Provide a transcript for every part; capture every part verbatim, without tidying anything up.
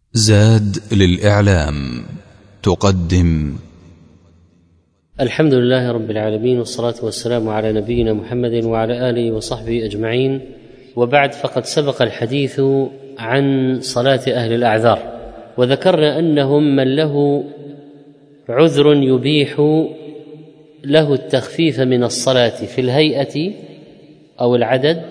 زاد للإعلام تقدم. الحمد لله رب العالمين، والصلاة والسلام على نبينا محمد وعلى آله وصحبه أجمعين، وبعد. فقد سبق الحديث عن صلاة أهل الأعذار، وذكرنا أنهم من له عذر يبيح له التخفيف من الصلاة في الهيئة أو العدد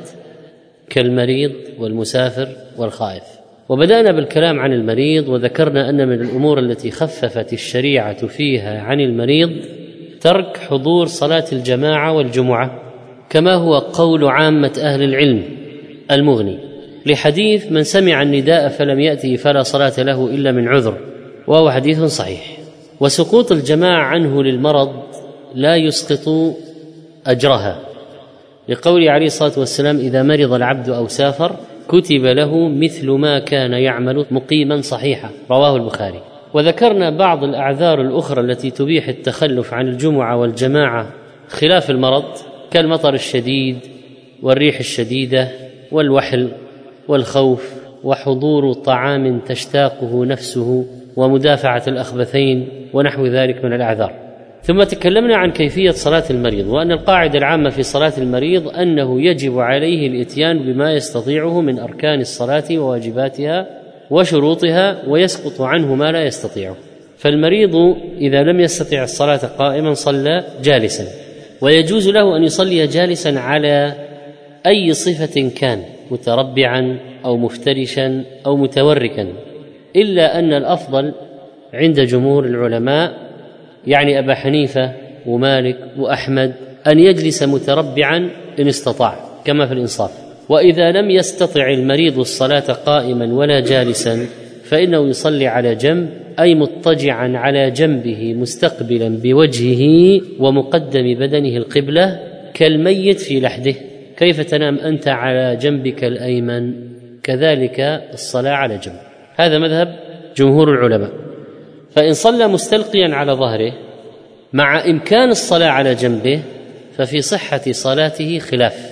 كالمريض والمسافر والخائف. وبدأنا بالكلام عن المريض، وذكرنا أن من الأمور التي خففت الشريعة فيها عن المريض ترك حضور صلاة الجماعة والجمعة، كما هو قول عامة أهل العلم المغني، لحديث من سمع النداء فلم يأته فلا صلاة له إلا من عذر، وهو حديث صحيح. وسقوط الجماعة عنه للمرض لا يسقط أجرها، لقوله عليه الصلاة والسلام: إذا مرض العبد أو سافر كتب له مثل ما كان يعمل مقيما صحيحا، رواه البخاري. وذكرنا بعض الأعذار الأخرى التي تبيح التخلف عن الجمعة والجماعة خلاف المرض، كالمطر الشديد والريح الشديدة والوحل والخوف وحضور طعام تشتاقه نفسه ومدافعة الأخبثين ونحو ذلك من الأعذار. ثم تكلمنا عن كيفية صلاة المريض، وأن القاعدة العامة في صلاة المريض أنه يجب عليه الإتيان بما يستطيعه من أركان الصلاة وواجباتها وشروطها، ويسقط عنه ما لا يستطيعه. فالمريض إذا لم يستطع الصلاة قائما صلى جالسا، ويجوز له أن يصلي جالسا على أي صفة كان، متربعا أو مفترشا أو متوركا، إلا أن الأفضل عند جمهور العلماء، يعني أبا حنيفة ومالك وأحمد، أن يجلس متربعا إن استطاع، كما في الإنصاف. وإذا لم يستطع المريض الصلاة قائما ولا جالسا فإنه يصلي على جنب، أي مضطجعا على جنبه مستقبلا بوجهه ومقدم بدنه القبلة كالميت في لحده. كيف تنام أنت على جنبك الأيمن، كذلك الصلاة على جنب. هذا مذهب جمهور العلماء. فإن صلى مستلقيا على ظهره مع إمكان الصلاة على جنبه ففي صحة صلاته خلاف،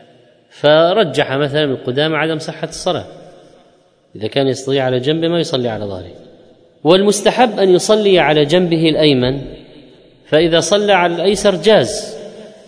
فرجح مثلا ابن قدامة عدم صحة الصلاة، إذا كان يستطيع على جنبه ما يصلي على ظهره. والمستحب أن يصلي على جنبه الأيمن، فإذا صلى على الأيسر جاز،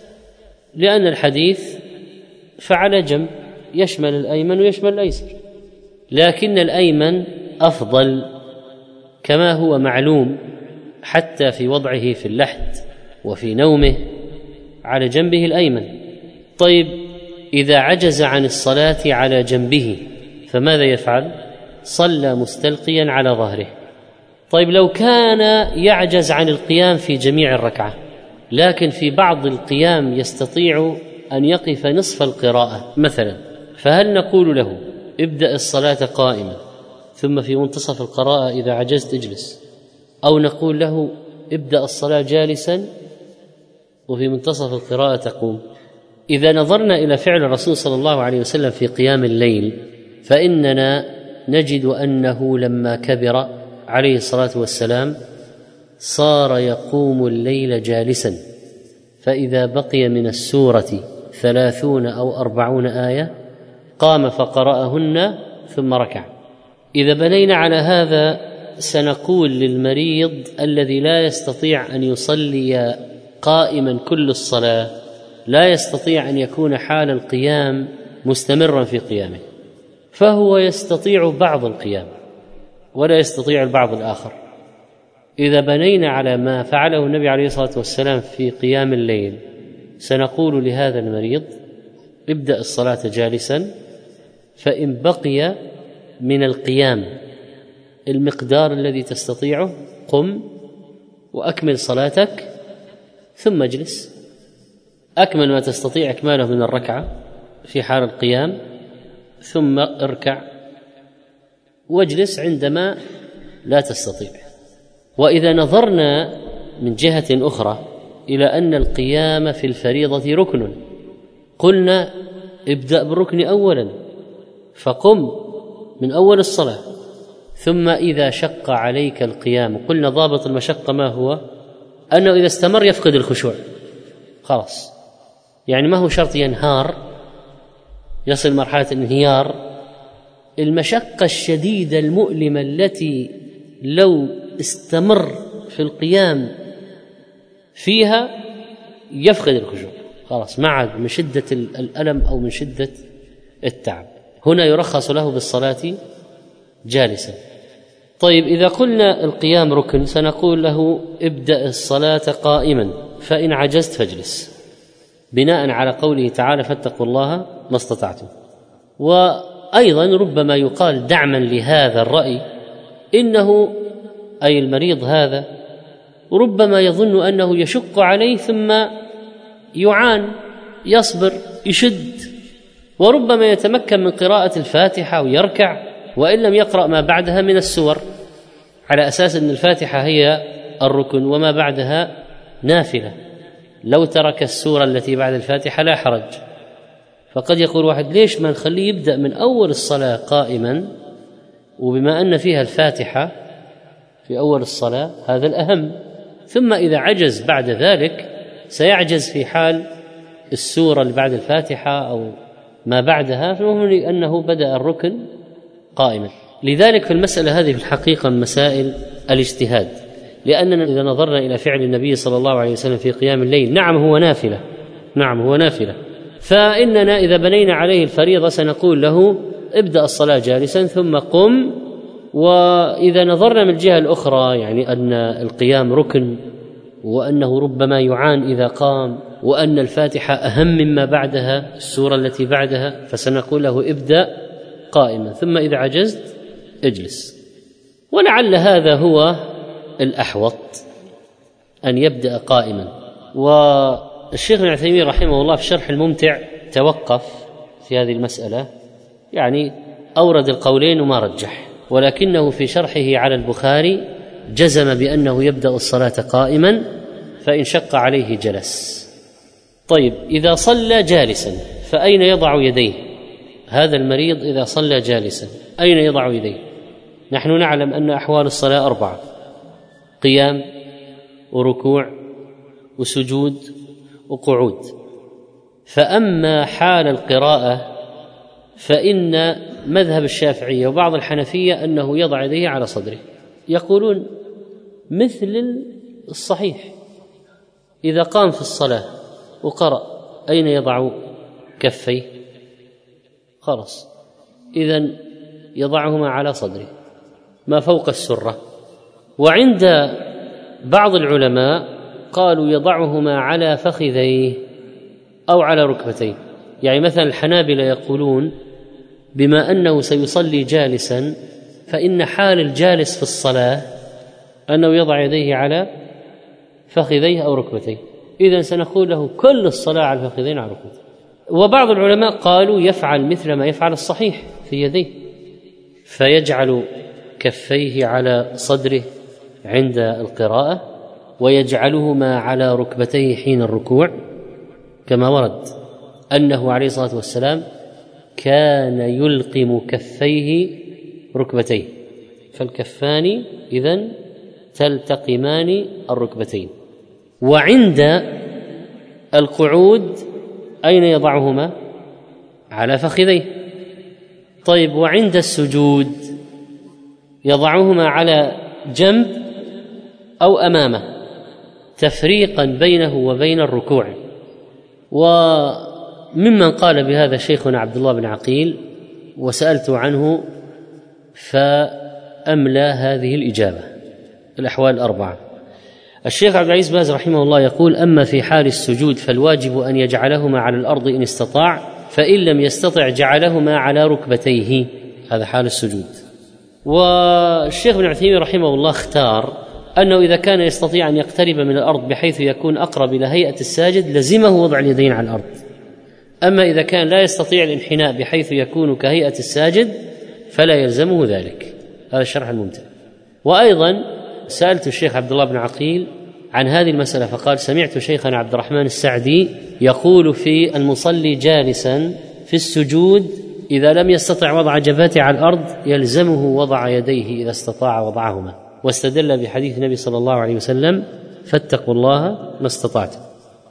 لأن الحديث فعلى جنب يشمل الأيمن ويشمل الأيسر، لكن الأيمن أفضل كما هو معلوم حتى في وضعه في اللحد وفي نومه على جنبه الأيمن. طيب، إذا عجز عن الصلاة على جنبه فماذا يفعل؟ صلى مستلقيا على ظهره. طيب، لو كان يعجز عن القيام في جميع الركعة، لكن في بعض القيام يستطيع أن يقف نصف القراءة مثلا، فهل نقول له ابدأ الصلاة قائما ثم في منتصف القراءة إذا عجزت اجلس، أو نقول له ابدأ الصلاة جالسا وفي منتصف القراءة تقوم؟ إذا نظرنا إلى فعل الرسول صلى الله عليه وسلم في قيام الليل فإننا نجد أنه لما كبر عليه الصلاة والسلام صار يقوم الليل جالسا، فإذا بقي من السورة ثلاثون أو أربعون آية قام فقرأهن ثم ركع. إذا بنينا على هذا سنقول للمريض الذي لا يستطيع أن يصلي قائما كل الصلاة، لا يستطيع أن يكون حال القيام مستمرا في قيامه، فهو يستطيع بعض القيام ولا يستطيع البعض الآخر. إذا بنينا على ما فعله النبي عليه الصلاة والسلام في قيام الليل سنقول لهذا المريض ابدأ الصلاة جالسا، فإن بقي من القيام المقدار الذي تستطيعه قم وأكمل صلاتك ثم اجلس، أكمل ما تستطيع إكماله من الركعة في حال القيام، ثم اركع واجلس عندما لا تستطيع. وإذا نظرنا من جهة أخرى إلى أن القيام في الفريضة ركن، قلنا ابدأ بالركن أولا فقم من أول الصلاة، ثم إذا شق عليك القيام، قلنا ضابط المشقة ما هو؟ أنه إذا استمر يفقد الخشوع خلاص، يعني ما هو شرط ينهار يصل مرحلة الانهيار المشقة الشديدة المؤلمة التي لو استمر في القيام فيها يفقد الخشوع، خلاص ما عاد من شدة الألم أو من شدة التعب. هنا يرخص له بالصلاة جالسا. طيب إذا قلنا القيام ركن سنقول له ابدأ الصلاة قائما، فإن عجزت فاجلس، بناء على قوله تعالى فاتقوا الله ما استطعتم. وأيضا ربما يقال دعما لهذا الرأي إنه أي المريض هذا ربما يظن أنه يشق عليه ثم يعان، يصبر يشد، وربما يتمكن من قراءة الفاتحة ويركع وإن لم يقرأ ما بعدها من السور، على أساس أن الفاتحة هي الركن وما بعدها نافلة، لو ترك السورة التي بعد الفاتحة لا حرج. فقد يقول واحد ليش ما نخليه يبدأ من أول الصلاة قائما، وبما أن فيها الفاتحة في أول الصلاة هذا الأهم، ثم إذا عجز بعد ذلك سيعجز في حال السورة اللي بعد الفاتحة أو ما بعدها، فهو لأنه بدأ الركن قائما. لذلك في المسألة هذه في الحقيقة مسائل الاجتهاد، لأننا إذا نظرنا إلى فعل النبي صلى الله عليه وسلم في قيام الليل، نعم هو نافلة، نعم هو نافلة، فإننا إذا بنينا عليه الفريضة سنقول له ابدأ الصلاة جالسا ثم قم. وإذا نظرنا من الجهة الأخرى يعني أن القيام ركن وأنه ربما يعان إذا قام وأن الفاتحة أهم مما بعدها السورة التي بعدها، فسنقول له ابدأ قائما ثم إذا عجزت اجلس. ولعل هذا هو الأحوط أن يبدأ قائما. والشيخ ابن عثيمين رحمه الله في شرح الممتع توقف في هذه المسألة، يعني أورد القولين وما رجح، ولكنه في شرحه على البخاري جزم بأنه يبدأ الصلاة قائما، فإن شق عليه جلس. طيب إذا صلى جالسا فأين يضع يديه؟ هذا المريض إذا صلى جالسا أين يضع يديه؟ نحن نعلم أن أحوال الصلاة أربعة: قيام وركوع وسجود وقعود. فأما حال القراءة فإن مذهب الشافعية وبعض الحنفية أنه يضع يديه على صدره، يقولون مثل الصحيح إذا قام في الصلاة وقرأ أين يضع كفيه؟ خلاص إذن يضعهما على صدره ما فوق السرة. وعند بعض العلماء قالوا يضعهما على فخذيه أو على ركبتيه، يعني مثلا الحنابلة يقولون بما أنه سيصلي جالسا فإن حال الجالس في الصلاة أنه يضع يديه على فخذيه أو ركبتيه، إذن سنقول له كل الصلاة على الفخذين على ركبتيه. وبعض العلماء قالوا يفعل مثل ما يفعل الصحيح في يديه، فيجعل كفيه على صدره عند القراءة ويجعلهما على ركبتيه حين الركوع، كما ورد أنه عليه الصلاة والسلام كان يلقم كفيه ركبتيه، فالكفان إذن تلتقمان الركبتين. وعند القعود أين يضعهما؟ على فخذيه. طيب وعند السجود يضعهما على جنب أو أمامه تفريقا بينه وبين الركوع. وممن قال بهذا شيخنا عبد الله بن عقيل، وسألت عنه فأملى هذه الإجابة الأحوال الأربعة. الشيخ عبد العزيز باز رحمه الله يقول أما في حال السجود فالواجب أن يجعلهما على الأرض إن استطاع، فإن لم يستطع جعلهما على ركبتيه، هذا حال السجود. والشيخ ابن عثيمين رحمه الله اختار أنه إذا كان يستطيع أن يقترب من الأرض بحيث يكون أقرب إلى هيئة الساجد لزمه وضع اليدين على الأرض، أما إذا كان لا يستطيع الانحناء بحيث يكون كهيئة الساجد فلا يلزمه ذلك. هذا الشرح الممتع. وأيضا سألت الشيخ عبد الله بن عقيل عن هذه المسألة فقال سمعت شيخنا عبد الرحمن السعدي يقول في المصلي جالسا في السجود إذا لم يستطع وضع جبهته على الأرض يلزمه وضع يديه إذا استطاع وضعهما، واستدل بحديث النبي صلى الله عليه وسلم فاتقوا الله ما استطعتم.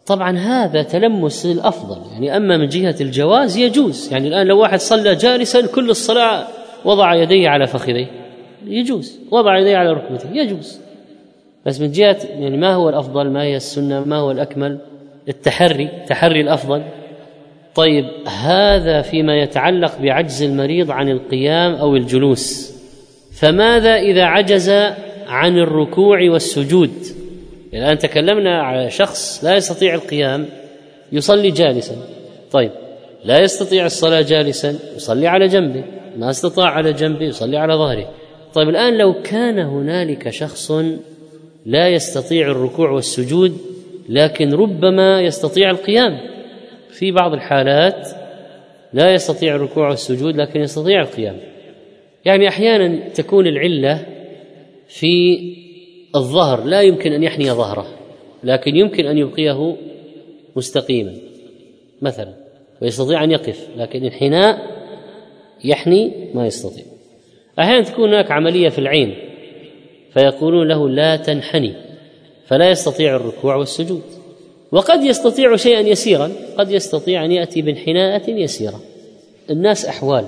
طبعا هذا تلمس الأفضل، يعني أما من جهة الجواز يجوز، يعني الآن لو واحد صلى جالسا كل الصلاة وضع يديه على فخذيه يجوز، وضع يديه على ركبته يجوز، بس من جهة يعني ما هو الأفضل، ما هي السنة، ما هو الأكمل؟ التحري، تحري الأفضل. طيب هذا فيما يتعلق بعجز المريض عن القيام أو الجلوس، فماذا إذا عجز عن الركوع والسجود؟ الآن تكلمنا على شخص لا يستطيع القيام يصلي جالسا، طيب لا يستطيع الصلاة جالسا يصلي على جنبه، ما استطاع على جنبه يصلي على ظهره. طيب الآن لو كان هنالك شخص لا يستطيع الركوع والسجود لكن ربما يستطيع القيام، في بعض الحالات لا يستطيع الركوع والسجود لكن يستطيع القيام، يعني أحيانا تكون العلة في الظهر، لا يمكن أن يحني ظهره لكن يمكن أن يبقيه مستقيما مثلا، ويستطيع أن يقف، لكن انحناء يحني ما يستطيع. أحيانا تكون هناك عملية في العين فيقولون له لا تنحني، فلا يستطيع الركوع والسجود، وقد يستطيع شيئا يسيرا، قد يستطيع أن يأتي بانحناءة يسيرة. الناس أحوال،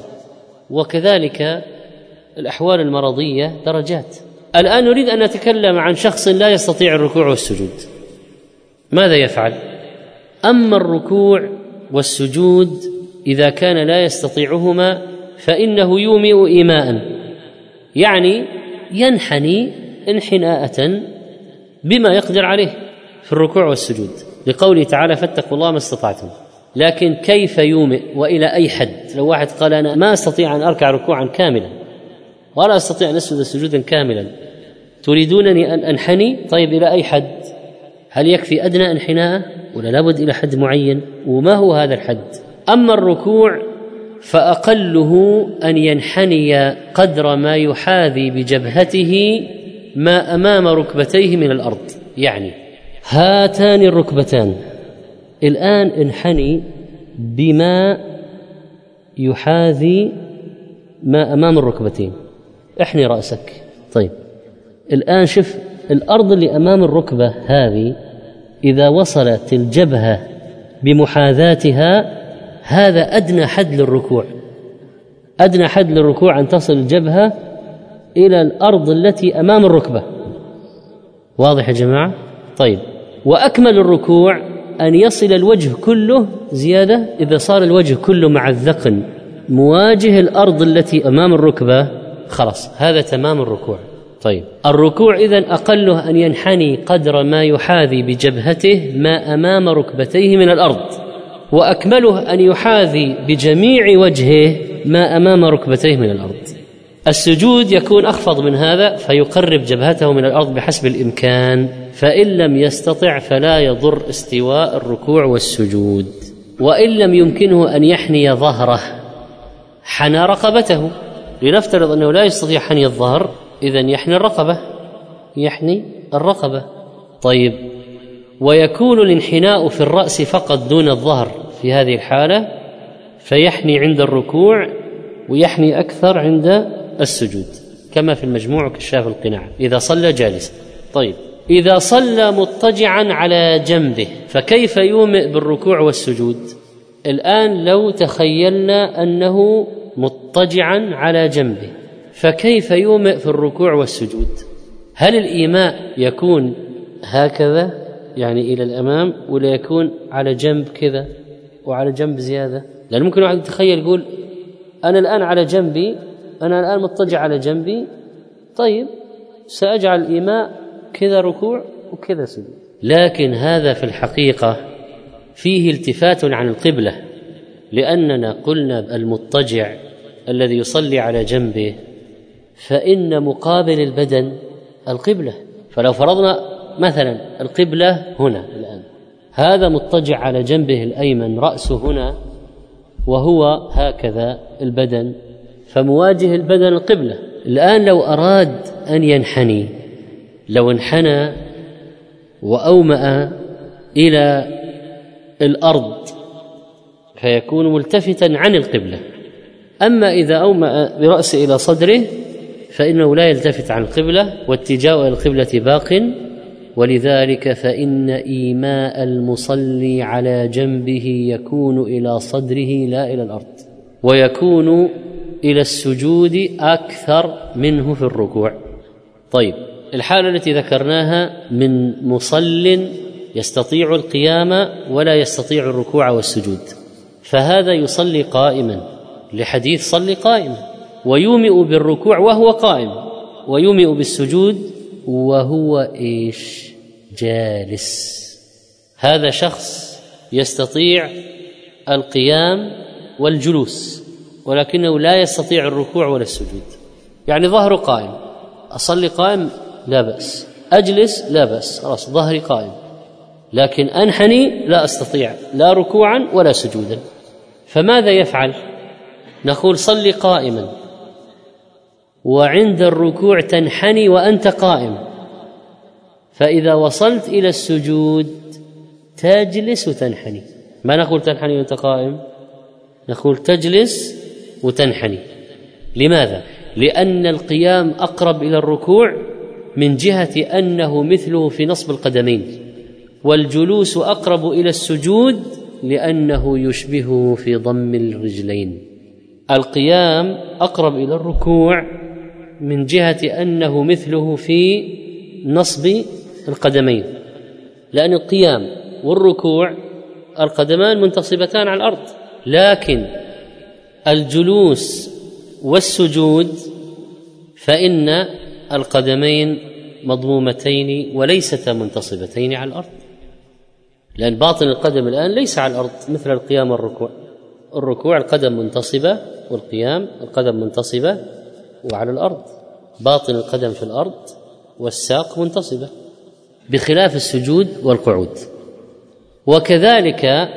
وكذلك الأحوال المرضية درجات. الآن نريد أن نتكلم عن شخص لا يستطيع الركوع والسجود، ماذا يفعل؟ أما الركوع والسجود إذا كان لا يستطيعهما فإنه يومئ إيماء، يعني ينحني انحناءة بما يقدر عليه في الركوع والسجود، لقوله تعالى فاتقوا الله ما استطعتم. لكن كيف يومئ وإلى أي حد؟ لو واحد قال أنا ما أستطيع أن أركع ركوعا كاملا ولا أستطيع أن أسجد سجودا كاملا، تريدونني أن أنحني؟ طيب إلى أي حد؟ هل يكفي أدنى انحناء ولا لابد إلى حد معين؟ وما هو هذا الحد؟ أما الركوع فأقله أن ينحني قدر ما يحاذي بجبهته ما أمام ركبتيه من الأرض، يعني هاتان الركبتان الآن انحني بما يحاذي ما أمام الركبتين، احني رأسك. طيب الآن شوف الأرض اللي أمام الركبة هذه إذا وصلت الجبهة بمحاذاتها هذا أدنى حد للركوع، أدنى حد للركوع أن تصل الجبهة إلى الأرض التي أمام الركبة. واضح يا جماعة؟ طيب وأكمل الركوع أن يصل الوجه كله زيادة، إذا صار الوجه كله مع الذقن مواجه الأرض التي أمام الركبة خلاص هذا تمام الركوع. طيب الركوع إذن أقله أن ينحني قدر ما يحاذي بجبهته ما أمام ركبتيه من الأرض، وأكمله أن يحاذي بجميع وجهه ما أمام ركبتيه من الأرض. السجود يكون أخفض من هذا فيقرب جبهته من الأرض بحسب الإمكان، فإن لم يستطع فلا يضر استواء الركوع والسجود. وإن لم يمكنه أن يحني ظهره حنى رقبته، لنفترض أنه لا يستطيع حني الظهر، إذن يحني الرقبة، يحني الرقبة. طيب ويكون الانحناء في الرأس فقط دون الظهر في هذه الحالة، فيحني عند الركوع ويحني أكثر عند السجود كما في المجموع كشاف القناع إذا صلى جالسا. طيب إذا صلى مضطجعا على جنبه فكيف يومئ بالركوع والسجود؟ الآن لو تخيلنا أنه مضطجعا على جنبه فكيف يومئ في الركوع والسجود؟ هل الإيماء يكون هكذا يعني إلى الأمام ولا يكون على جنب كذا وعلى جنب زيادة؟ لأن ممكن واحد يتخيل يقول أنا الآن على جنبي، أنا الآن مضطجع على جنبي، طيب سأجعل الإيماء كذا ركوع وكذا سجود. لكن هذا في الحقيقة فيه التفات عن القبلة، لأننا قلنا المضطجع الذي يصلي على جنبه فإن مقابل البدن القبلة، فلو فرضنا مثلا القبلة هنا الآن، هذا مضطجع على جنبه الأيمن رأسه هنا وهو هكذا البدن، فمواجه البدن القبلة. الآن لو أراد أن ينحني، لو انحنى وأومأ إلى الأرض فيكون ملتفتا عن القبلة. أما إذا أومأ برأسه إلى صدره فإنه لا يلتفت عن القبلة، واتجاه القبلة باق ولذلك فإن إيماء المصلي على جنبه يكون إلى صدره لا إلى الأرض، ويكون إلى السجود أكثر منه في الركوع. طيب، الحالة التي ذكرناها من مصل يستطيع القيام ولا يستطيع الركوع والسجود، فهذا يصلي قائما لحديث صلي قائما، ويومئ بالركوع وهو قائم، ويومئ بالسجود وهو إيش؟ جالس. هذا شخص يستطيع القيام والجلوس ولكنه لا يستطيع الركوع ولا السجود، يعني ظهره قائم، أصلي قائم لا بأس، أجلس لا بأس، خلاص ظهري قائم، لكن أنحني لا أستطيع لا ركوعا ولا سجودا. فماذا يفعل؟ نقول صلي قائما، وعند الركوع تنحني وأنت قائم، فإذا وصلت إلى السجود تجلس وتنحني. ما نقول تنحني وأنت قائم، نقول تجلس وتنحني. لماذا؟ لأن القيام أقرب إلى الركوع من جهة أنه مثله في نصب القدمين، والجلوس أقرب إلى السجود لأنه يشبهه في ضم الرجلين. القيام أقرب إلى الركوع من جهة أنه مثله في نصب القدمين، لأن القيام والركوع القدمان منتصبتان على الأرض، لكن الجلوس والسجود فإن القدمين مضمومتين وليستا منتصبتين على الأرض، لأن باطن القدم الآن ليس على الأرض مثل القيام والركوع. الركوع القدم منتصبة، والقيام القدم منتصبة وعلى الأرض، باطن القدم في الأرض والساق منتصبة، بخلاف السجود والقعود. وكذلك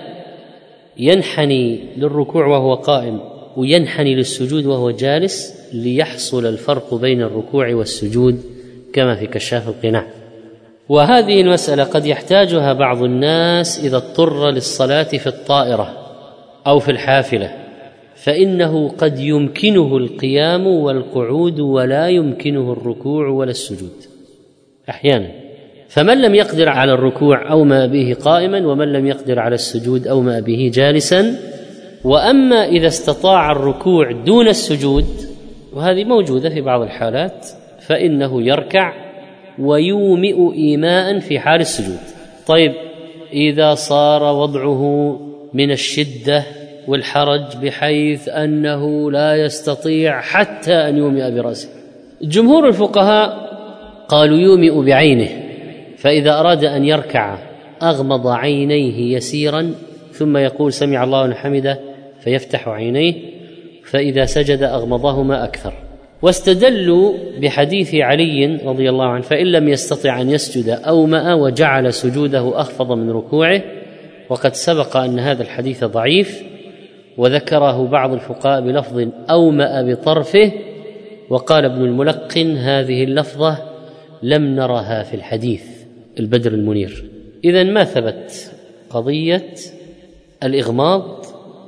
ينحني للركوع وهو قائم، وينحني للسجود وهو جالس، ليحصل الفرق بين الركوع والسجود كما في كشاف القناع. وهذه المسألة قد يحتاجها بعض الناس إذا اضطر للصلاة في الطائرة أو في الحافلة، فإنه قد يمكنه القيام والقعود ولا يمكنه الركوع ولا السجود أحيانا. فمن لم يقدر على الركوع أومأ به قائما، ومن لم يقدر على السجود أومأ به جالسا. وأما إذا استطاع الركوع دون السجود، وهذه موجودة في بعض الحالات، فإنه يركع ويومئ إيماء في حال السجود. طيب، إذا صار وضعه من الشدة والحرج بحيث أنه لا يستطيع حتى أن يومئ برأسه، جمهور الفقهاء قالوا يومئ بعينه، فإذا أراد أن يركع أغمض عينيه يسيرا ثم يقول سمع الله لمن حمده فيفتح عينيه، فإذا سجد أغمضهما أكثر. واستدلوا بحديث علي رضي الله عنه فإن لم يستطع أن يسجد أومأ وجعل سجوده أخفض من ركوعه، وقد سبق أن هذا الحديث ضعيف، وذكره بعض الفقهاء بلفظ أومأ بطرفه، وقال ابن الملقن هذه اللفظة لم نرها في الحديث البدر المنير. إذن ما ثبت قضية الإغماض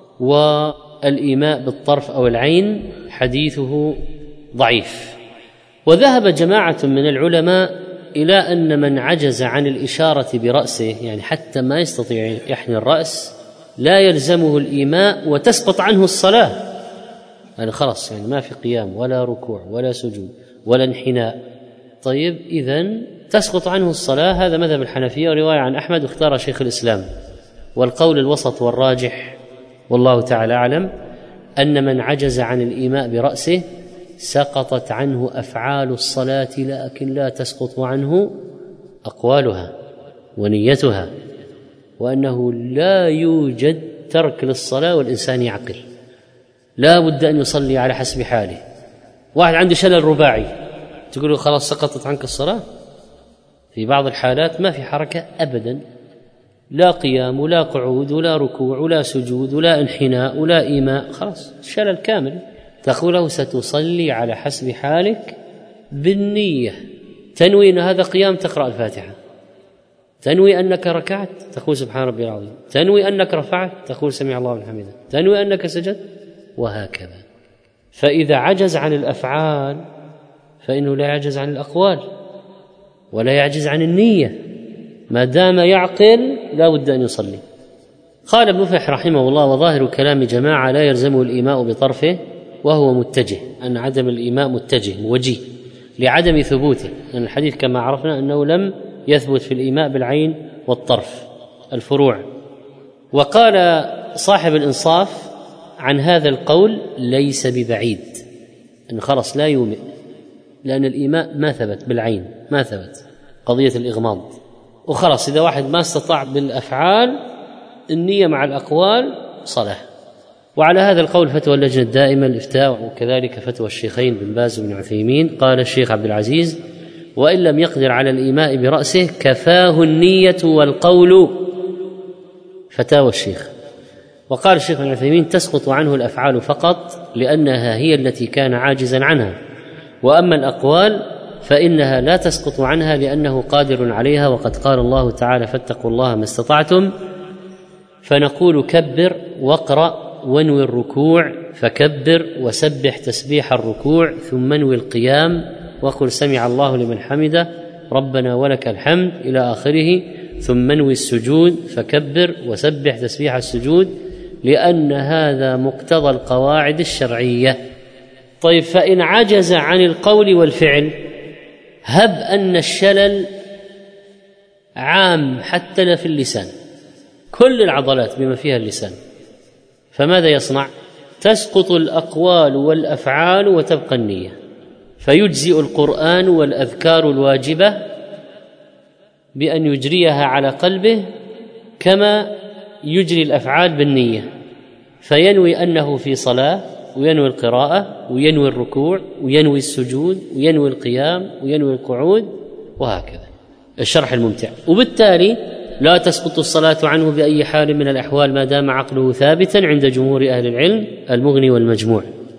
والإيماء بالطرف أو العين، حديثه ضعيف. وذهب جماعة من العلماء إلى أن من عجز عن الإشارة برأسه، يعني حتى ما يستطيع يحني الرأس، لا يلزمه الإيماء وتسقط عنه الصلاة، يعني خلاص، يعني ما في قيام ولا ركوع ولا سجود ولا انحناء. طيب، إذن تسقط عنه الصلاة. هذا مذهب الحنفية، ورواية عن أحمد واختار شيخ الإسلام. والقول الوسط والراجح والله تعالى أعلم أن من عجز عن الإيماء برأسه سقطت عنه أفعال الصلاة، لكن لا تسقط عنه أقوالها ونيتها، وأنه لا يوجد ترك للصلاة والإنسان يعقل، لا بد أن يصلي على حسب حاله. واحد عنده شلل رباعي تقول له خلاص سقطت عنك الصلاة؟ في بعض الحالات ما في حركة أبدا، لا قيام ولا قعود ولا ركوع ولا سجود ولا انحناء ولا إيماء، خلاص شلل كامل. تقول له ستصلي على حسب حالك بالنية، تنوي أن هذا قيام تقرأ الفاتحة، تنوي أنك ركعت تقول سبحان ربي العظيم، تنوي أنك رفعت تقول سمع الله لمن حمده، تنوي أنك سجدت، وهكذا. فإذا عجز عن الأفعال فإنه لا يعجز عن الأقوال ولا يعجز عن النية. ما دام يعقل لا بد أن يصلي. قال ابن مفلح رحمه الله: وظاهر كلام جماعة لا يلزمه الإيماء بطرفه وهو متجه، أن عدم الإيماء متجه موجه لعدم ثبوته، لأن يعني الحديث كما عرفنا أنه لم يثبت في الإيماء بالعين والطرف الفروع. وقال صاحب الإنصاف عن هذا القول: ليس ببعيد أن خلص لا يومئ، لأن الإيماء ما ثبت بالعين، ما ثبت قضية الإغماض، وخلص إذا واحد ما استطاع بالأفعال النية مع الأقوال صلاة. وعلى هذا القول فتوى اللجنة الدائمة للإفتاء، وكذلك فتوى الشيخين بن باز وابن عثيمين. قال الشيخ عبد العزيز: وإن لم يقدر على الإيماء برأسه كفاه النية والقول. فتاوى الشيخ. وقال الشيخ ابن عثيمين: تسقط عنه الأفعال فقط لأنها هي التي كان عاجزا عنها، وأما الأقوال فإنها لا تسقط عنها لأنه قادر عليها، وقد قال الله تعالى: فاتقوا الله ما استطعتم. فنقول: كبر واقرأ وانوي الركوع، فكبر وسبح تسبيح الركوع، ثم انوي القيام وقل سمع الله لمن حمده ربنا ولك الحمد إلى آخره، ثم انوي السجود، فكبر وسبح تسبيح السجود، لأن هذا مقتضى القواعد الشرعية. طيب، فإن عجز عن القول والفعل، هب أن الشلل عام حتى في اللسان، كل العضلات بما فيها اللسان، فماذا يصنع؟ تسقط الأقوال والأفعال وتبقى النية، فيجزئ القرآن والأذكار الواجبة بأن يجريها على قلبه كما يجري الأفعال بالنية، فينوي أنه في صلاة، وينوي القراءة، وينوي الركوع، وينوي السجود، وينوي القيام، وينوي القعود، وهكذا. الشرح الممتع. وبالتالي لا تسقط الصلاة عنه بأي حال من الأحوال ما دام عقله ثابتا عند جمهور أهل العلم، المغني والمجموع.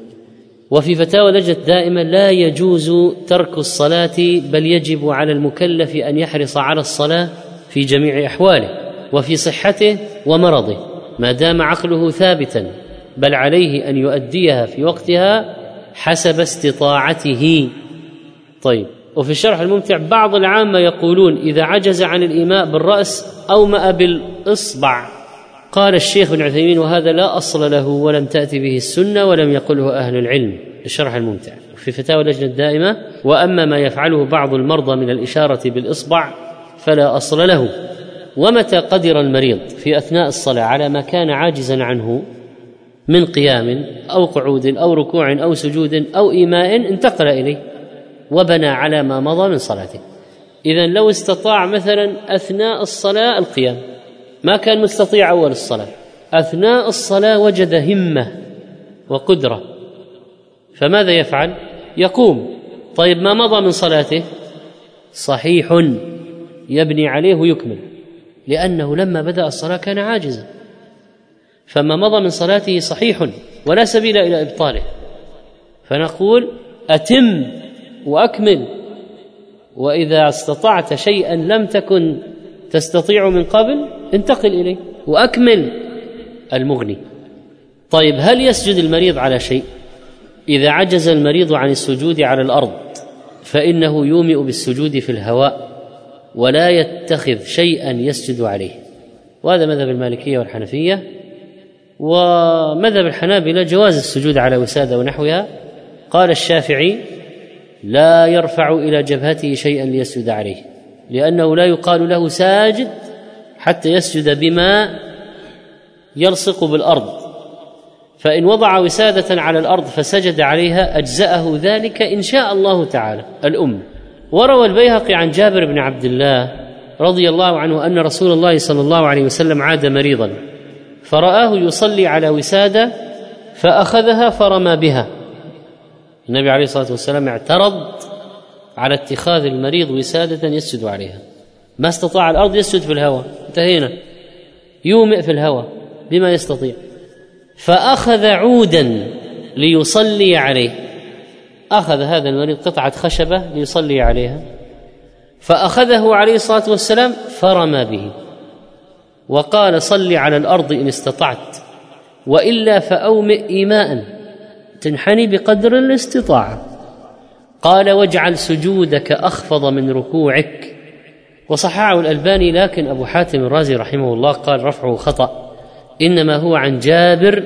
وفي فتاوى لجنة دائمة: لا يجوز ترك الصلاة، بل يجب على المكلف أن يحرص على الصلاة في جميع أحواله وفي صحته ومرضه ما دام عقله ثابتا، بل عليه أن يؤديها في وقتها حسب استطاعته. طيب، وفي الشرح الممتع بعض العامة يقولون: إذا عجز عن الإيماء بالرأس أومأ بالإصبع. قال الشيخ ابن عثيمين: وهذا لا أصل له ولم تأتي به السنة ولم يقله أهل العلم. الشرح الممتع. في فتاوى اللجنة الدائمة: وأما ما يفعله بعض المرضى من الإشارة بالإصبع فلا أصل له. ومتى قدر المريض في أثناء الصلاة على ما كان عاجزا عنه من قيام أو قعود أو ركوع أو سجود أو إيماء، انتقل إليه وبنى على ما مضى من صلاته. إذن لو استطاع مثلا أثناء الصلاة القيام، ما كان مستطيع أول الصلاة، أثناء الصلاة وجد همة وقدرة، فماذا يفعل؟ يقوم. طيب، ما مضى من صلاته صحيح، يبني عليه ويكمل، لأنه لما بدأ الصلاة كان عاجزا، فما مضى من صلاته صحيح ولا سبيل إلى إبطاله، فنقول: أتم وأكمل. وإذا استطعت شيئا لم تكن تستطيع من قبل انتقل إليه وأكمل. المغني. طيب، هل يسجد المريض على شيء؟ إذا عجز المريض عن السجود على الأرض فإنه يومئ بالسجود في الهواء ولا يتخذ شيئا يسجد عليه، وهذا مذهب المالكية والحنفية. ومذهب الحنابلة جواز السجود على وسادة ونحوها. قال الشافعي: لا يرفع إلى جبهته شيئا ليسجد عليه، لأنه لا يقال له ساجد حتى يسجد بما يلصق بالأرض، فإن وضع وسادة على الأرض فسجد عليها أجزأه ذلك إن شاء الله تعالى. الأم. وروى البيهقي عن جابر بن عبد الله رضي الله عنه أن رسول الله صلى الله عليه وسلم عاد مريضا فرآه يصلي على وسادة فأخذها فرمى بها. النبي عليه الصلاة والسلام اعترض على اتخاذ المريض وسادة يسجد عليها، ما استطاع الأرض يسجد في الهواء، انتهينا، يومئ في الهواء بما يستطيع، فأخذ عودا ليصلي عليه. أخذ هذا المريض قطعة خشبة ليصلي عليها، فأخذه عليه الصلاة والسلام فرمى به وقال: صل على الأرض إن استطعت، وإلا فأومئ إيماء تنحني بقدر الاستطاعة. قال: واجعل سجودك أخفض من ركوعك، وصححه الألباني، لكن أبو حاتم الرازي رحمه الله قال رفعه خطأ، إنما هو عن جابر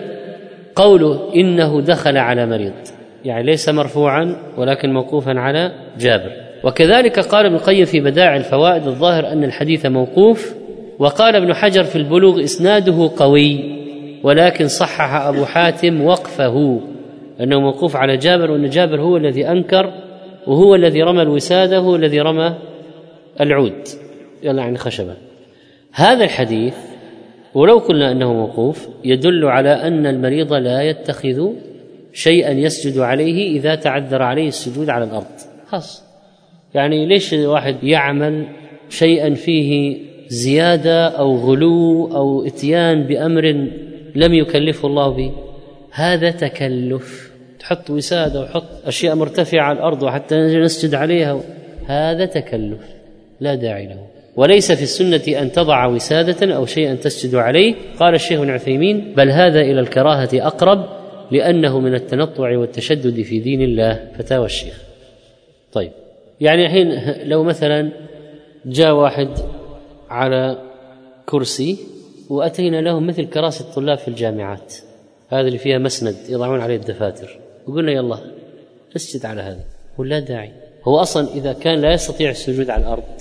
قوله إنه دخل على مريض، يعني ليس مرفوعا ولكن موقوفا على جابر. وكذلك قال ابن القيم في بدائع الفوائد الظاهر أن الحديث موقوف، وقال ابن حجر في البلوغ إسناده قوي، ولكن صحح أبو حاتم وقفه أنه موقوف على جابر، وأن جابر هو الذي أنكر، وهو الذي رمى الوسادة، هو الذي رمى العود يلا عن خشبة. هذا الحديث ولو قلنا أنه موقوف يدل على أن المريض لا يتخذ شيئا يسجد عليه إذا تعذر عليه السجود على الأرض خاص. يعني ليش واحد يعمل شيئا فيه زيادة أو غلو أو إتيان بأمر لم يكلفه الله به؟ هذا تكلف، تحط وسادة وحط أشياء مرتفعة على الأرض وحتى نسجد عليها، هذا تكلف لا داعي له. وليس في السنة أن تضع وسادة أو شيئا تسجد عليه. قال الشيخ ابن عثيمين بل هذا إلى الكراهة أقرب، لأنه من التنطع والتشدد في دين الله. فتاوى الشيخ. طيب، يعني الحين لو مثلا جاء واحد على كرسي وأتينا لهم مثل كراسي الطلاب في الجامعات، هذا اللي فيها مسند يضعون عليه الدفاتر، وقلنا يلا اسجد على هذا، ولا داعي. هو أصلا إذا كان لا يستطيع السجود على الأرض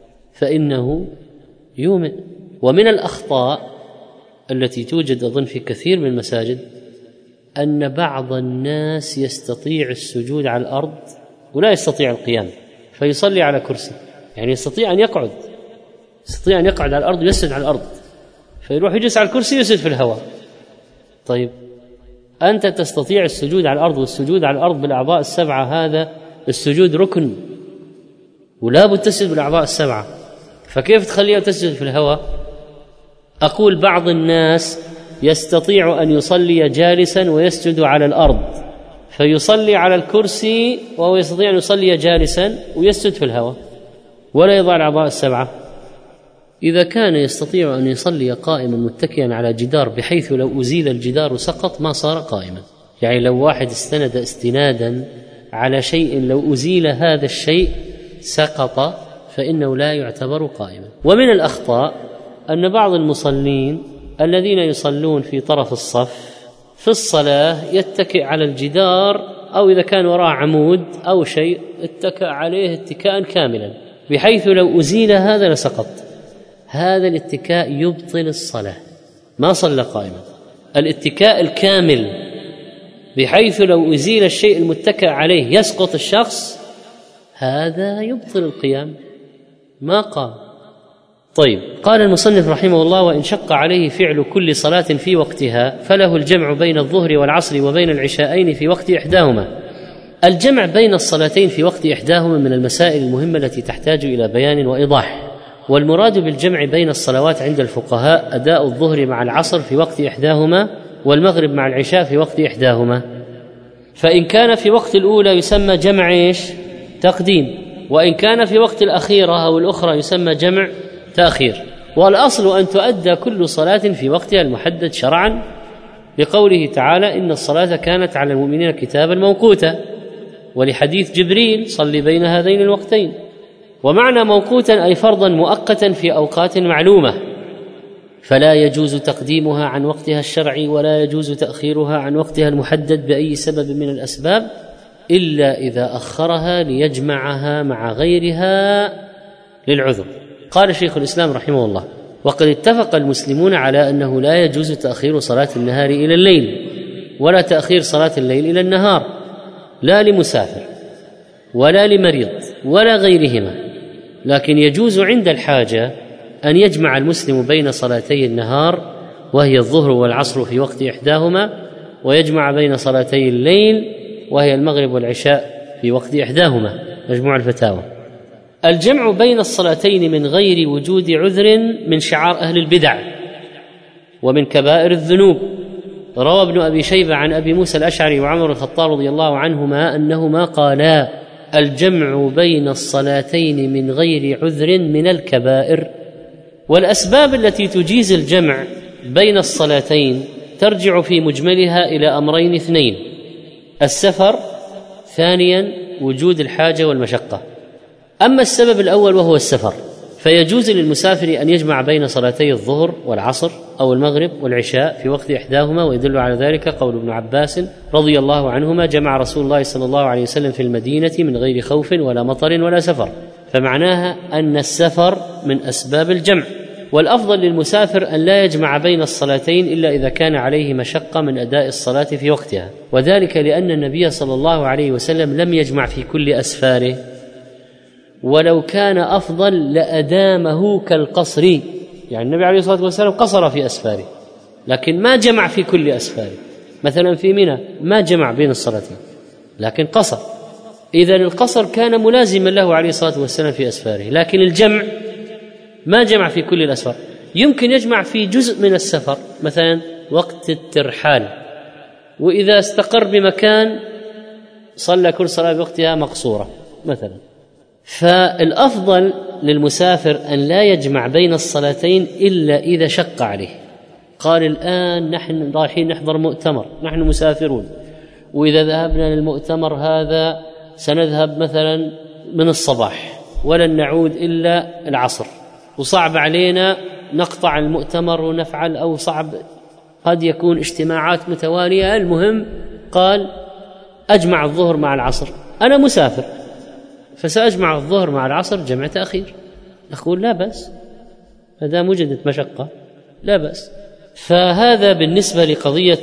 فإنه يومئ. ومن الأخطاء التي توجد أظن في كثير من المساجد أن بعض الناس يستطيع السجود على الأرض ولا يستطيع القيام، فيصلي على كرسي، يعني يستطيع أن يقعد يستطيع أن يقعد على الأرض ويسجد على الأرض، فيروح يجلس على الكرسي ويسجد في الهواء. طيب أنت تستطيع السجود على الأرض، والسجود على الأرض بالأعضاء السبعة هذا السجود ركن ولا بد تسجد بالأعضاء السبعة، فكيف تخليها تسجد في الهواء؟ أقول بعض الناس يستطيع أن يصلي جالسا ويسجد على الأرض، فيصلي على الكرسي وهو يستطيع أن يصلي جالسا ويسجد في الهواء ولا يضع الأعضاء السبعة. إذا كان يستطيع أن يصلي قائما متكئا على جدار بحيث لو أزيل الجدار سقط ما صار قائما، يعني لو واحد استند استنادا على شيء لو أزيل هذا الشيء سقط فإنه لا يعتبر قائما. ومن الأخطاء أن بعض المصلين الذين يصلون في طرف الصف في الصلاة يتكئ على الجدار، أو إذا كان وراء عمود أو شيء اتكأ عليه اتكاء كاملا بحيث لو أزيل هذا لسقط. هذا الاتكاء يبطل الصلاة، ما صلى قائما. الاتكاء الكامل بحيث لو أزيل الشيء المتكأ عليه يسقط الشخص، هذا يبطل القيام، ما قام. طيب، قال المصنف رحمه الله وإن شق عليه فعل كل صلاة في وقتها فله الجمع بين الظهر والعصر وبين العشاءين في وقت إحداهما. الجمع بين الصلاتين في وقت إحداهما من المسائل المهمة التي تحتاج إلى بيان وإيضاح. والمراد بالجمع بين الصلوات عند الفقهاء أداء الظهر مع العصر في وقت إحداهما، والمغرب مع العشاء في وقت إحداهما. فإن كان في وقت الأولى يسمى جمع إيش؟ تقديم، وإن كان في وقت الأخيرة أو الأخرى يسمى جمع تأخير. والأصل أن تؤدى كل صلاة في وقتها المحدد شرعا، لقوله تعالى إن الصلاة كانت على المؤمنين كتابا موقوتا، ولحديث جبريل صل بين هذين الوقتين. ومعنى موقوتا أي فرضا مؤقتا في أوقات معلومة، فلا يجوز تقديمها عن وقتها الشرعي ولا يجوز تأخيرها عن وقتها المحدد بأي سبب من الأسباب، إلا إذا أخرها ليجمعها مع غيرها للعذر. قال شيخ الإسلام رحمه الله وقد اتفق المسلمون على أنه لا يجوز تأخير صلاة النهار إلى الليل، ولا تأخير صلاة الليل إلى النهار، لا لمسافر ولا لمريض ولا غيرهما، لكن يجوز عند الحاجة أن يجمع المسلم بين صلاتي النهار وهي الظهر والعصر في وقت إحداهما، ويجمع بين صلاتي الليل وهي المغرب والعشاء في وقت إحداهما. مجموع الفتاوى. الجمع بين الصلاتين من غير وجود عذر من شعار أهل البدع ومن كبائر الذنوب. روى ابن أبي شيبة عن أبي موسى الأشعري وعمر الخطاب رضي الله عنهما أنهما قالا الجمع بين الصلاتين من غير عذر من الكبائر. والأسباب التي تجيز الجمع بين الصلاتين ترجع في مجملها إلى أمرين اثنين: السفر، ثانيا وجود الحاجة والمشقة. أما السبب الأول وهو السفر فيجوز للمسافر أن يجمع بين صلاتي الظهر والعصر أو المغرب والعشاء في وقت إحداهما، ويدل على ذلك قول ابن عباس رضي الله عنهما: جمع رسول الله صلى الله عليه وسلم في المدينة من غير خوف ولا مطر ولا سفر. فمعناها أن السفر من أسباب الجمع، والأفضل للمسافر أن لا يجمع بين الصلاتين إلا إذا كان عليه مشقة من أداء الصلاة في وقتها، وذلك لأن النبي صلى الله عليه وسلم لم يجمع في كل أسفاره، ولو كان أفضل لأدامه كالقصر. يعني النبي عليه الصلاة والسلام قصر في أسفاره لكن ما جمع في كل أسفاره. مثلا في منى ما جمع بين الصلاتين لكن قصر، إذن القصر كان ملازما له عليه الصلاة والسلام في أسفاره، لكن الجمع ما جمع في كل الأسفار. يمكن يجمع في جزء من السفر، مثلا وقت الترحال، وإذا استقر بمكان صلى كل صلاة بوقتها مقصورة مثلا. فالأفضل للمسافر أن لا يجمع بين الصلاتين إلا إذا شق عليه. قال الآن نحن رايحين نحضر مؤتمر، نحن مسافرون، وإذا ذهبنا للمؤتمر هذا سنذهب مثلا من الصباح ولن نعود إلا العصر، وصعب علينا نقطع المؤتمر ونفعل، أو صعب قد يكون اجتماعات متوالية. المهم قال أجمع الظهر مع العصر، أنا مسافر فسأجمع الظهر مع العصر جمع تأخير. نقول لا بأس، فدام وجدت مشقة لا بأس. فهذا بالنسبة لقضية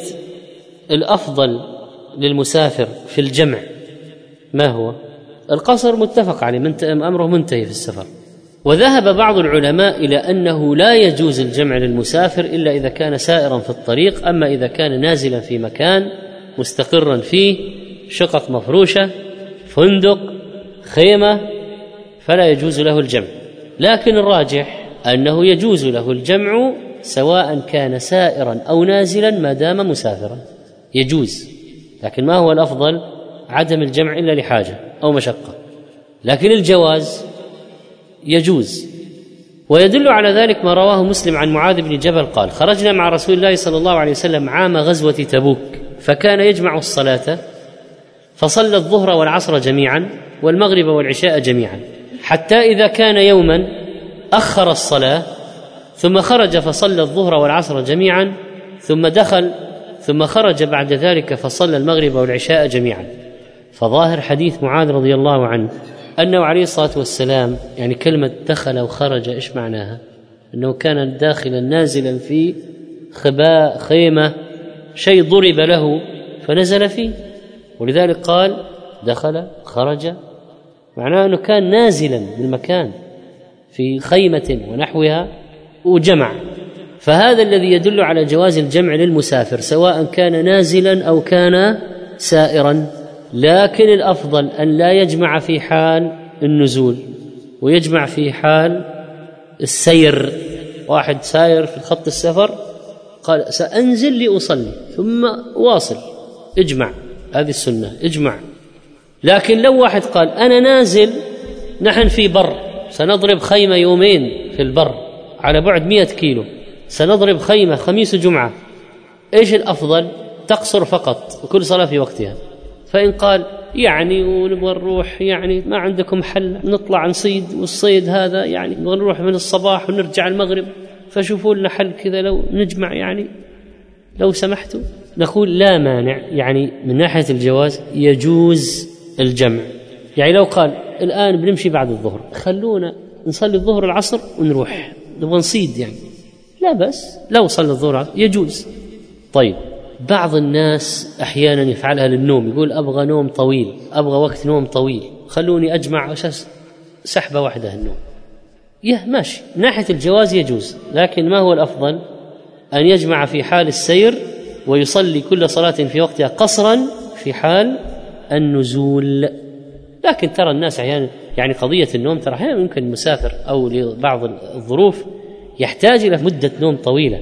الأفضل للمسافر في الجمع. ما هو القصر؟ متفق عليه، أمره منتهي في السفر. وذهب بعض العلماء إلى أنه لا يجوز الجمع للمسافر إلا إذا كان سائرا في الطريق، أما إذا كان نازلا في مكان مستقرا فيه، شقق مفروشة، فندق، خيمة، فلا يجوز له الجمع. لكن الراجح أنه يجوز له الجمع سواء كان سائرا أو نازلا ما دام مسافرا، يجوز. لكن ما هو الأفضل؟ عدم الجمع إلا لحاجة أو مشقة، لكن الجواز يجوز. ويدل على ذلك ما رواه مسلم عن معاذ بن جبل قال: خرجنا مع رسول الله صلى الله عليه وسلم عام غزوة تبوك، فكان يجمع الصلاة فصلى الظهر والعصر جميعا والمغرب والعشاء جميعا، حتى إذا كان يوما أخر الصلاة ثم خرج فصلى الظهر والعصر جميعا، ثم دخل ثم خرج بعد ذلك فصلى المغرب والعشاء جميعا. فظاهر حديث معاذ رضي الله عنه أنه عليه الصلاة والسلام، يعني كلمة دخل وخرج إيش معناها؟ أنه كان داخلا نازلا في خباء، خيمة، شيء ضرب له فنزل فيه، ولذلك قال دخل خرج، معناه أنه كان نازلا بالمكان في خيمة ونحوها وجمع. فهذا الذي يدل على جواز الجمع للمسافر سواء كان نازلا أو كان سائرا. لكن الأفضل أن لا يجمع في حال النزول ويجمع في حال السير. واحد سائر في خط السفر قال سأنزل لأصلي ثم واصل، اجمع، هذه السنة، اجمع. لكن لو واحد قال أنا نازل، نحن في بر سنضرب خيمة يومين في البر على بعد مئة كيلو، سنضرب خيمة خميس وجمعة، إيش الأفضل؟ تقصر فقط وكل صلاة في وقتها. فإن قال يعني ونبغى نروح، يعني ما عندكم حل، نطلع نصيد، والصيد هذا يعني نبغى نروح من الصباح ونرجع المغرب، فشوفوا لنا حل كذا لو نجمع، يعني لو سمحتوا. نقول لا مانع، يعني من ناحية الجواز يجوز الجمع. يعني لو قال الآن بنمشي بعد الظهر، خلونا نصلي الظهر العصر ونروح نبغى نصيد، يعني لا بس لو صلى الظهر يجوز. طيب بعض الناس أحيانا يفعلها للنوم، يقول أبغى نوم طويل، أبغى وقت نوم طويل، خلوني أجمع أساس سحبة واحدة النوم. يه ماشي، من ناحية الجواز يجوز، لكن ما هو الأفضل؟ أن يجمع في حال السير ويصلي كل صلاة في وقتها قصرا في حال النزول. لكن ترى الناس أحيانا، يعني قضية النوم ترى أحيانا يمكن المسافر أو لبعض الظروف يحتاج إلى مدة نوم طويلة،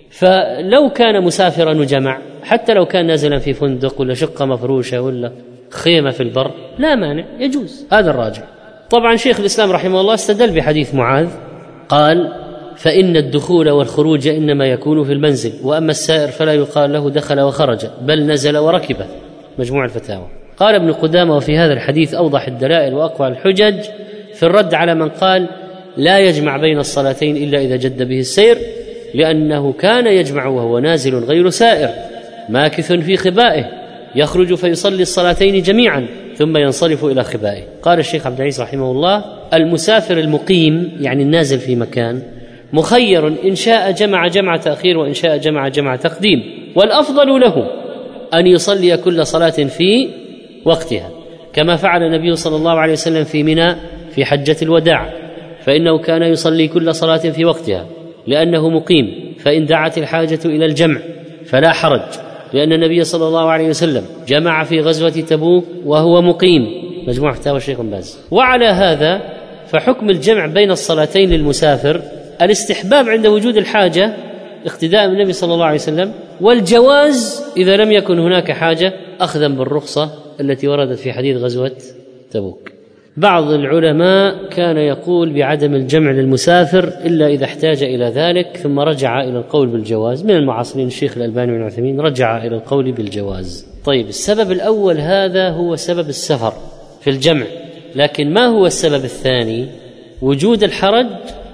فلو كان مسافرا وجمع، حتى لو كان نازلا في فندق ولا شقة مفروشة ولا خيمة في البر، لا مانع، يجوز. هذا الراجع. طبعا شيخ الإسلام رحمه الله استدل بحديث معاذ، قال فإن الدخول والخروج إنما يكون في المنزل، وأما السائر فلا يقال له دخل وخرج، بل نزل وركب. مجموع الفتاوى. قال ابن قدامة وفي هذا الحديث أوضح الدلائل وأقوى الحجج في الرد على من قال لا يجمع بين الصلاتين إلا إذا جد به السير، لأنه كان يجمع وهو نازل غير سائر ماكث في خبائه، يخرج فيصلي الصلاتين جميعا ثم ينصرف إلى خبائه. قال الشيخ عبد العزيز رحمه الله: المسافر المقيم يعني النازل في مكان مخير إن شاء جمع جمع تأخير وإن شاء جمع جمع تقديم، والأفضل له أن يصلي كل صلاة في وقتها، كما فعل النبي صلى الله عليه وسلم في منى في حجة الوداع، فإنه كان يصلي كل صلاة في وقتها لأنه مقيم، فإن دعت الحاجة إلى الجمع فلا حرج، لأن النبي صلى الله عليه وسلم جمع في غزوة تبوك وهو مقيم. مجموع فتاوى الشيخ بن باز. وعلى هذا فحكم الجمع بين الصلاتين للمسافر الاستحباب عند وجود الحاجة اقتداء بالنبي صلى الله عليه وسلم، والجواز إذا لم يكن هناك حاجة أخذا بالرخصة التي وردت في حديث غزوة تبوك. بعض العلماء كان يقول بعدم الجمع للمسافر إلا إذا احتاج إلى ذلك، ثم رجع إلى القول بالجواز. من المعاصرين الشيخ الألباني بن عثيمين رجع إلى القول بالجواز. طيب، السبب الأول هذا هو سبب السفر في الجمع، لكن ما هو السبب الثاني؟ وجود الحرج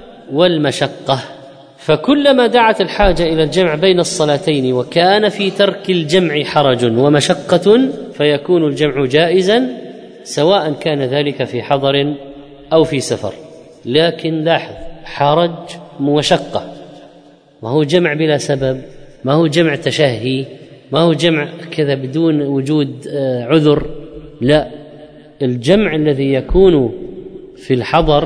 والمشقة. فكلما دعت الحاجة إلى الجمع بين الصلاتين وكان في ترك الجمع حرج ومشقة فيكون الجمع جائزا، سواء كان ذلك في حضر أو في سفر. لكن لاحظ، حرج ومشقة، ما هو جمع بلا سبب، ما هو جمع تشهي، ما هو جمع كذا بدون وجود عذر، لا، الجمع الذي يكون في الحضر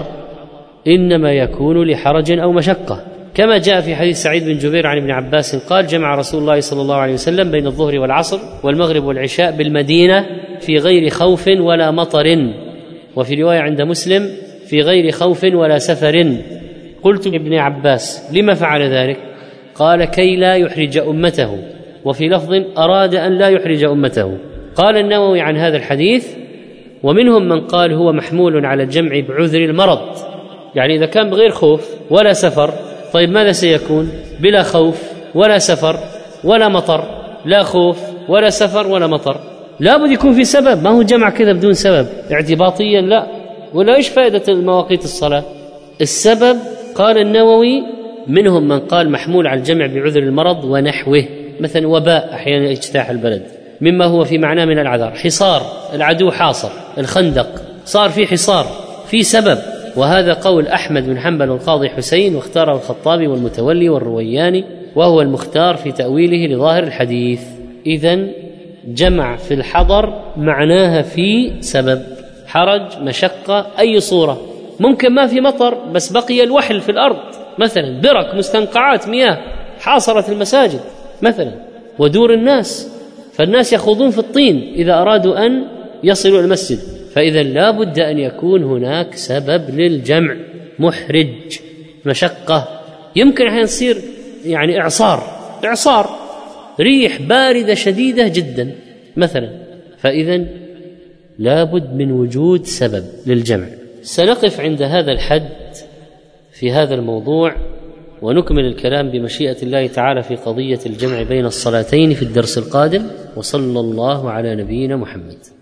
إنما يكون لحرج أو مشقة، كما جاء في حديث سعيد بن جبير عن ابن عباس قال: جمع رسول الله صلى الله عليه وسلم بين الظهر والعصر والمغرب والعشاء بالمدينة في غير خوف ولا مطر، وفي رواية عند مسلم في غير خوف ولا سفر. قلت لابن عباس: لما فعل ذلك؟ قال: كي لا يحرج أمته، وفي لفظ: أراد أن لا يحرج أمته. قال النووي عن هذا الحديث: ومنهم من قال هو محمول على الجمع بعذر المرض، يعني إذا كان بغير خوف ولا سفر، طيب ماذا سيكون؟ بلا خوف ولا سفر ولا مطر، لا خوف ولا سفر ولا مطر، لا بد يكون في سبب، ما هو جمع كذا بدون سبب اعتباطيا، لا. ولا إيش فائدة مواقيت الصلاة؟ السبب قال النووي: منهم من قال محمول على الجمع بعذر المرض ونحوه، مثلا وباء أحيانا اجتاح البلد، مما هو في معناه من العذار، حصار، العدو حاصر، الخندق صار في حصار، في سبب. وهذا قول أحمد بن حنبل والقاضي حسين، واختاره الخطابي والمتولي والروياني، وهو المختار في تأويله لظاهر الحديث. إذن جمع في الحضر معناها في سبب، حرج، مشقة، أي صورة. ممكن ما في مطر بس بقي الوحل في الأرض، مثلا برك، مستنقعات مياه حاصرت المساجد مثلا ودور الناس، فالناس يخوضون في الطين إذا أرادوا أن يصلوا المسجد، فإذا لا بد أن يكون هناك سبب للجمع محرج، مشقة. يمكن أن يصير يعني إعصار إعصار ريح باردة شديدة جدا مثلا، فإذا لا بد من وجود سبب للجمع. سنقف عند هذا الحد في هذا الموضوع، ونكمل الكلام بمشيئة الله تعالى في قضية الجمع بين الصلاتين في الدرس القادم. وصلى الله على نبينا محمد.